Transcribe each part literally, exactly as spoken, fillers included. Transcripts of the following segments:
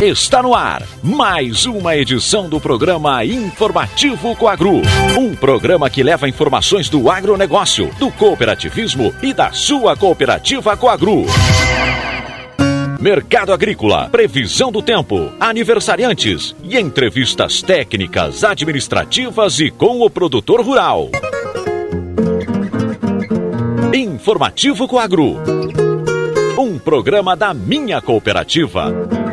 Está no ar mais uma edição do programa Informativo Coagro. Um programa que leva informações do agronegócio, do cooperativismo e da sua cooperativa Coagro. Mercado agrícola, previsão do tempo, aniversariantes e entrevistas técnicas, administrativas e com o produtor rural. Informativo Coagro. Um programa da minha cooperativa.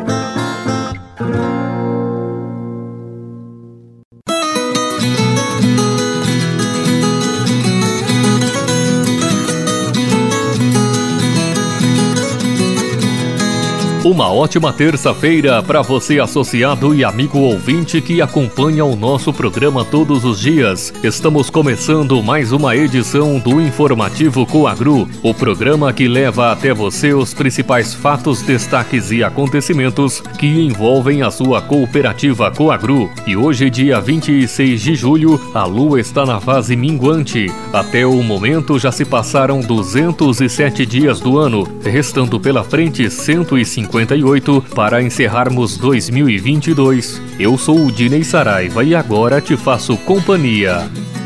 Uma ótima terça-feira para você, associado e amigo ouvinte que acompanha o nosso programa todos os dias. Estamos começando mais uma edição do Informativo Coagro, o programa que leva até você os principais fatos, destaques e acontecimentos que envolvem a sua cooperativa Coagro. E hoje, dia vinte e seis de julho, a lua está na fase minguante. Até o momento já se passaram duzentos e sete dias do ano, restando pela frente cento e cinquenta e oito para encerrarmos dois mil e vinte e dois. Eu sou o Dinei Saraiva e agora te faço companhia.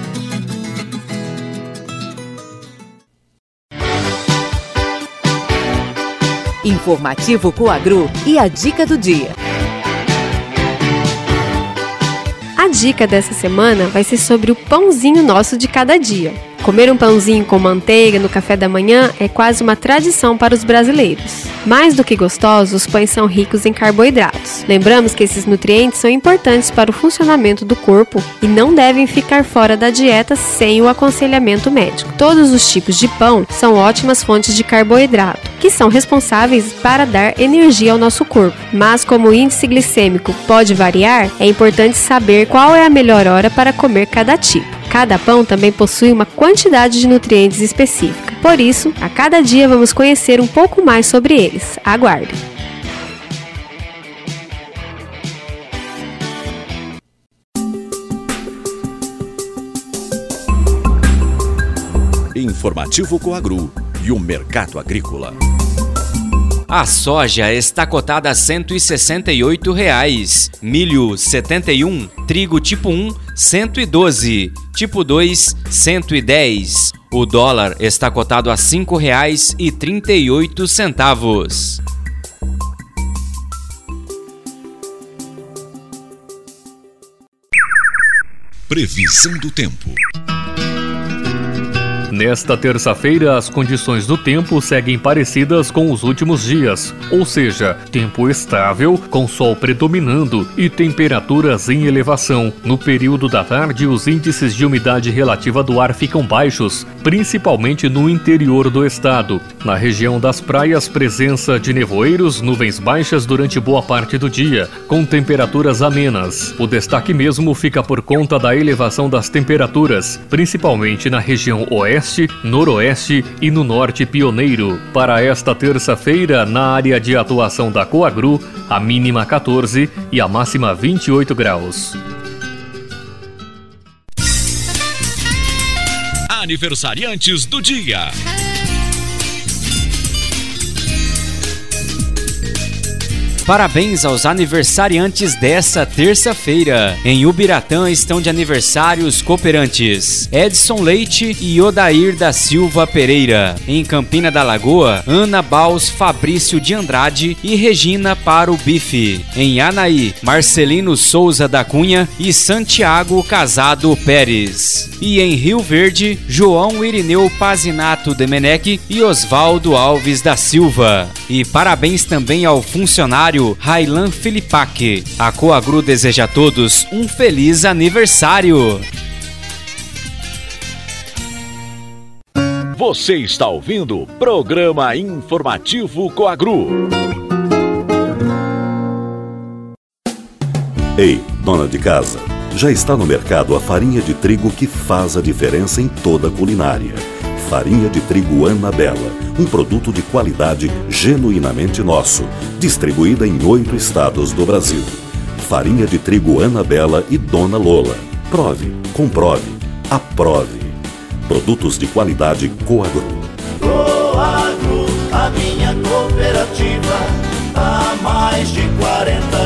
Informativo Coagro e a dica do dia. A dica dessa semana vai ser sobre o pãozinho nosso de cada dia. Comer um pãozinho com manteiga no café da manhã é quase uma tradição para os brasileiros. Mais do que gostosos, os pães são ricos em carboidratos. Lembramos que esses nutrientes são importantes para o funcionamento do corpo e não devem ficar fora da dieta sem o aconselhamento médico. Todos os tipos de pão são ótimas fontes de carboidrato, que são responsáveis para dar energia ao nosso corpo. Mas como o índice glicêmico pode variar, é importante saber qual é a melhor hora para comer cada tipo. Cada pão também possui uma quantidade de nutrientes específica. Por isso, a cada dia vamos conhecer um pouco mais sobre eles. Aguarde! Informativo Coagro e o mercado agrícola. A soja está cotada a cento e sessenta e oito reais, milho setenta e um, trigo tipo um cento e doze, tipo dois cento e dez. O dólar está cotado a cinco reais e trinta e oito centavos. Previsão do tempo. Nesta terça-feira, as condições do tempo seguem parecidas com os últimos dias, ou seja, tempo estável, com sol predominando e temperaturas em elevação. No período da tarde, os índices de umidade relativa do ar ficam baixos, principalmente no interior do estado. Na região das praias, presença de nevoeiros, nuvens baixas durante boa parte do dia, com temperaturas amenas. O destaque mesmo fica por conta da elevação das temperaturas, principalmente na região oeste, noroeste e no norte pioneiro. Para esta terça-feira, na área de atuação da Coagro, a mínima quatorze e a máxima vinte e oito graus. Aniversariantes do dia. Parabéns aos aniversariantes dessa terça-feira. Em Ubiratã estão de aniversário os cooperantes Edson Leite e Odair da Silva Pereira. Em Campina da Lagoa, Ana Baus Fabrício de Andrade e Regina para o Bife. Em Anaí, Marcelino Souza da Cunha e Santiago Casado Pérez. E em Rio Verde, João Irineu Pazinato Demenec e Osvaldo Alves da Silva. E parabéns também ao funcionário Railan Filipac. A Coagro deseja a todos um feliz aniversário. Você está ouvindo o programa Informativo Coagro. Ei, dona de casa, já está no mercado a farinha de trigo que faz a diferença em toda a culinária. Farinha de trigo Anabela, um produto de qualidade genuinamente nosso, distribuída em oito estados do Brasil. Farinha de trigo Anabela e Dona Lola. Prove, comprove, aprove. Produtos de qualidade Coagro. Coagro, a minha cooperativa, há mais de quarenta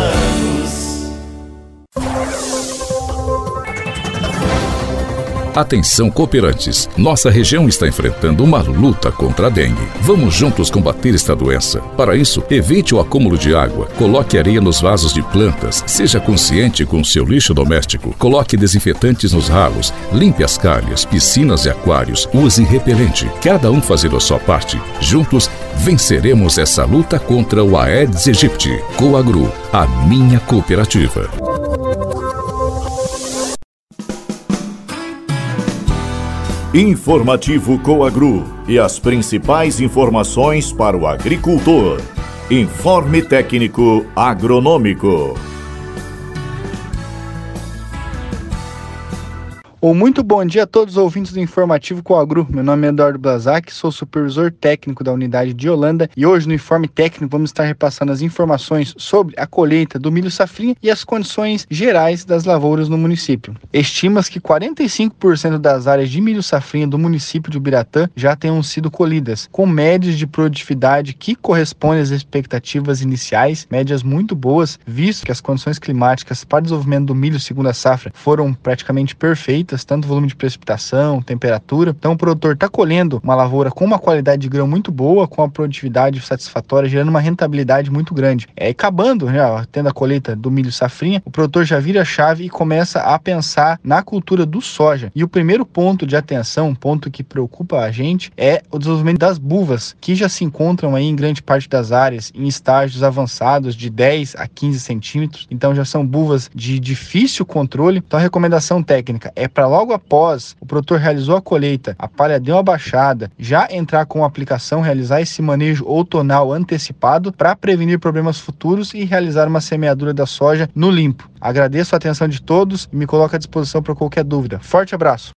Atenção, cooperantes. Nossa região está enfrentando uma luta contra a dengue. Vamos juntos combater esta doença. Para isso, evite o acúmulo de água. Coloque areia nos vasos de plantas. Seja consciente com o seu lixo doméstico. Coloque desinfetantes nos ralos. Limpe as calhas, piscinas e aquários. Use repelente. Cada um fazendo a sua parte. Juntos, venceremos essa luta contra o Aedes aegypti. Coagru, a minha cooperativa. Informativo Coagru e as principais informações para o agricultor. Informe técnico agronômico. Um muito bom dia a todos os ouvintes do Informativo Coagru. Meu nome é Eduardo Blazak, sou supervisor técnico da unidade de Holanda e hoje no Informe Técnico vamos estar repassando as informações sobre a colheita do milho safrinha e as condições gerais das lavouras no município. Estima-se que quarenta e cinco por cento das áreas de milho safrinha do município de Ubiratã já tenham sido colhidas, com médias de produtividade que correspondem às expectativas iniciais, médias muito boas, visto que as condições climáticas para o desenvolvimento do milho segundo a safra foram praticamente perfeitas, tanto volume de precipitação, temperatura. Então o produtor está colhendo uma lavoura com uma qualidade de grão muito boa, com a produtividade satisfatória, gerando uma rentabilidade muito grande. É, acabando, já, tendo a colheita do milho safrinha, o produtor já vira a chave e começa a pensar na cultura do soja. E o primeiro ponto de atenção, um ponto que preocupa a gente, é o desenvolvimento das buvas, que já se encontram aí em grande parte das áreas em estágios avançados de dez a quinze centímetros. Então já são buvas de difícil controle. Então a recomendação técnica é para logo após o produtor realizou a colheita, a palha deu uma baixada, já entrar com a aplicação, realizar esse manejo outonal antecipado para prevenir problemas futuros e realizar uma semeadura da soja no limpo. Agradeço a atenção de todos e me coloco à disposição para qualquer dúvida. Forte abraço!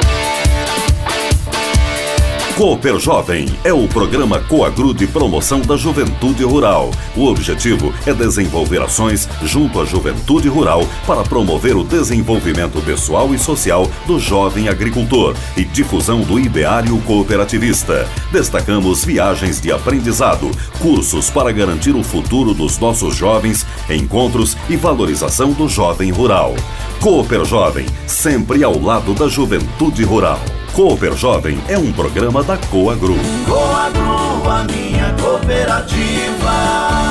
Cooper Jovem é o programa Coagru de promoção da juventude rural. O objetivo é desenvolver ações junto à juventude rural para promover o desenvolvimento pessoal e social do jovem agricultor e difusão do ideário cooperativista. Destacamos viagens de aprendizado, cursos para garantir o futuro dos nossos jovens, encontros e valorização do jovem rural. Cooper Jovem, sempre ao lado da juventude rural. Cooper Jovem é um programa da Coagru. Coagru, a minha cooperativa.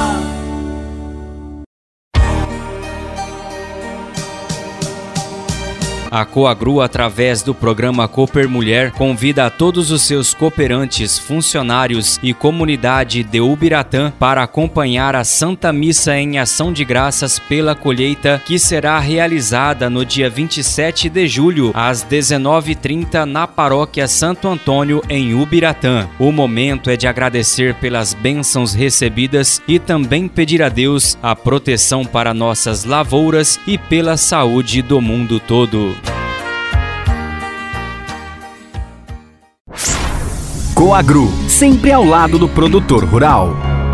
A Coagru, através do programa Cooper Mulher, convida a todos os seus cooperantes, funcionários e comunidade de Ubiratã para acompanhar a Santa Missa em Ação de Graças pela colheita, que será realizada no dia vinte e sete de julho, às dezenove e trinta, na Paróquia Santo Antônio, em Ubiratã. O momento é de agradecer pelas bênçãos recebidas e também pedir a Deus a proteção para nossas lavouras e pela saúde do mundo todo. Coagru, sempre ao lado do produtor rural.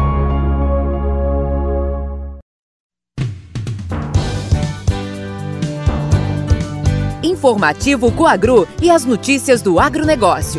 Informativo Coagru e as notícias do agronegócio.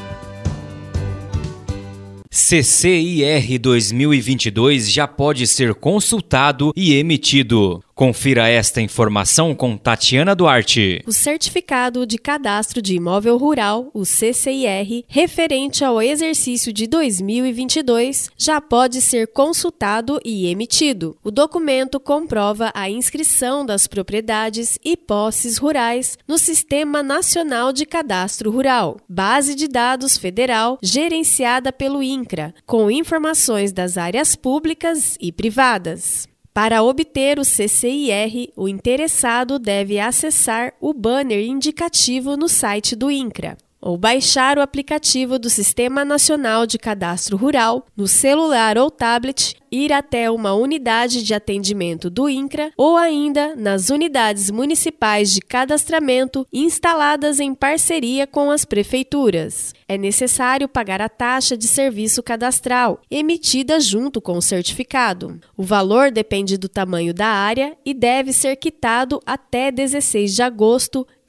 C C I R dois mil e vinte e dois já pode ser consultado e emitido. Confira esta informação com Tatiana Duarte. O Certificado de Cadastro de Imóvel Rural, o C C I R, referente ao exercício de dois mil e vinte e dois, já pode ser consultado e emitido. O documento comprova a inscrição das propriedades e posses rurais no Sistema Nacional de Cadastro Rural, base de dados federal gerenciada pelo INCRA, com informações das áreas públicas e privadas. Para obter o C C I R, o interessado deve acessar o banner indicativo no site do INCRA ou baixar o aplicativo do Sistema Nacional de Cadastro Rural no celular ou tablet, ir até uma unidade de atendimento do INCRA ou ainda nas unidades municipais de cadastramento instaladas em parceria com as prefeituras. É necessário pagar a taxa de serviço cadastral, emitida junto com o certificado. O valor depende do tamanho da área e deve ser quitado até dezesseis de agosto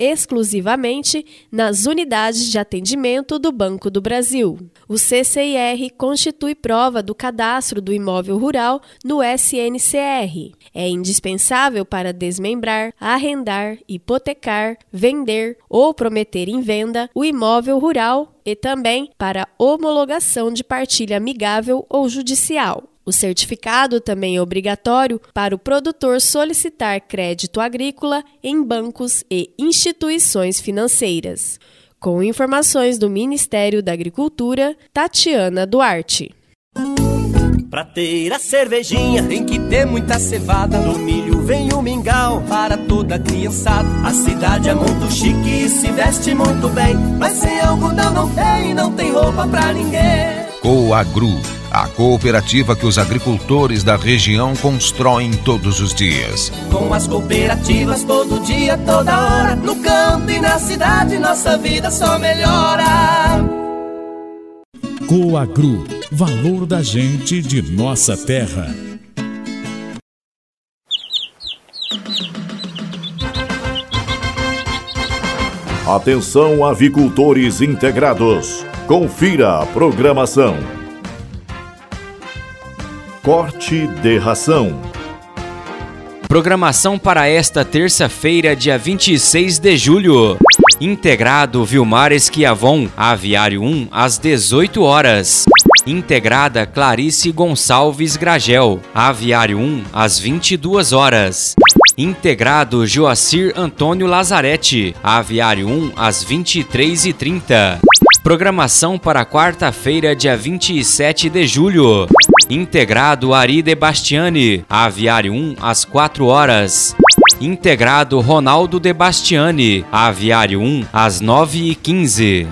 exclusivamente nas unidades de atendimento do Banco do Brasil. O C C I R constitui prova do cadastro do imóvel rural no S N C R. É indispensável para desmembrar, arrendar, hipotecar, vender ou prometer em venda o imóvel rural e também para homologação de partilha amigável ou judicial. O certificado também é obrigatório para o produtor solicitar crédito agrícola em bancos e instituições financeiras. Com informações do Ministério da Agricultura, Tatiana Duarte. Pra ter a cervejinha tem que ter muita cevada. Do milho vem o mingau para toda a criançada. A cidade é muito chique e se veste muito bem, mas sem algodão não tem, não tem roupa pra ninguém. Coagru, a cooperativa que os agricultores da região constroem todos os dias. Com as cooperativas todo dia, toda hora, no campo e na cidade nossa vida só melhora. Coagru, valor da gente de nossa terra. Atenção, avicultores integrados. Confira a programação. Corte de ração. Programação para esta terça-feira, dia vinte e seis de julho. Integrado Vilmar Esquiavon, Aviário um, às dezoito horas. Integrada Clarice Gonçalves Gragel, Aviário um, às vinte e duas horas. Integrado Joacir Antônio Lazarete, Aviário um, às vinte e três e trinta. Programação para quarta-feira, dia vinte e sete de julho. Integrado Ari de Bastiani, Aviário um, às quatro horas. Integrado Ronaldo de Bastiani, Aviário um, às nove e quinze.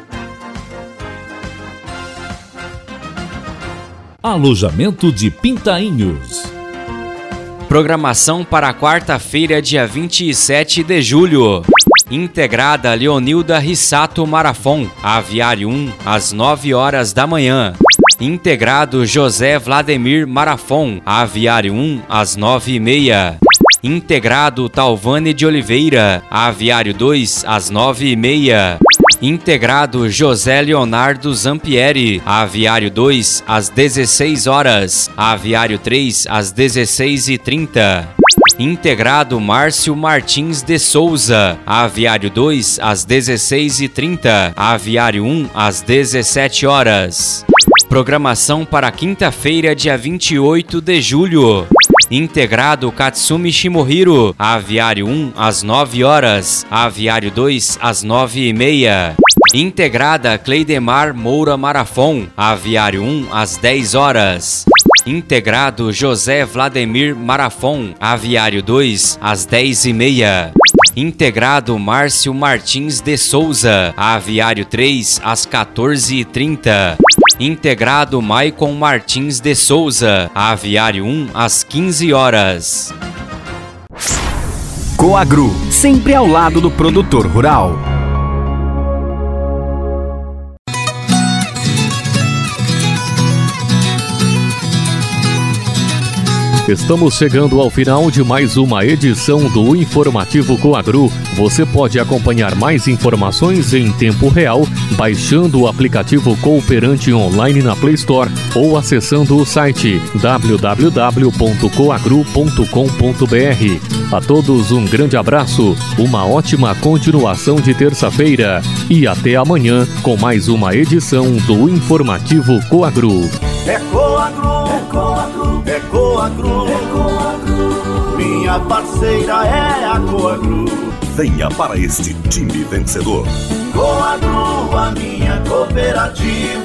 Alojamento de Pintainhos. Programação para quarta-feira, dia vinte e sete de julho. Integrada Leonilda Rissato Marafon, Aviário um, às nove horas da manhã. Integrado José Vladimir Marafon, Aviário um, às nove e meia. Integrado Talvane de Oliveira, Aviário dois, às nove e meia. Integrado José Leonardo Zampieri, Aviário dois, às dezesseis horas. Aviário três, às dezesseis e trinta. Integrado Márcio Martins de Souza, Aviário dois, às dezesseis e trinta. Aviário um, às dezessete horas. Programação para quinta-feira, dia vinte e oito de julho. Integrado Katsumi Shimohiro, Aviário um, às nove horas. Aviário dois, às nove e meia. Integrada Cleidemar Moura Marafon, Aviário um, às dez horas. Integrado José Vladimir Marafon, Aviário dois, às dez e meia. Integrado Márcio Martins de Souza, Aviário três, às quatorze e trinta. Integrado Maicon Martins de Souza, Aviário um, às quinze horas. Coagru, sempre ao lado do produtor rural. Estamos chegando ao final de mais uma edição do Informativo Coagru. Você pode acompanhar mais informações em tempo real baixando o aplicativo Cooperante Online na Play Store ou acessando o site w w w ponto coagru ponto com ponto b r. A todos um grande abraço, uma ótima continuação de terça-feira e até amanhã com mais uma edição do Informativo Coagru. É Coagru, é Coagru, é Coagru, é Coagru. Minha parceira é a Coagru. Venha para este time vencedor. Coagru, a minha cooperativa.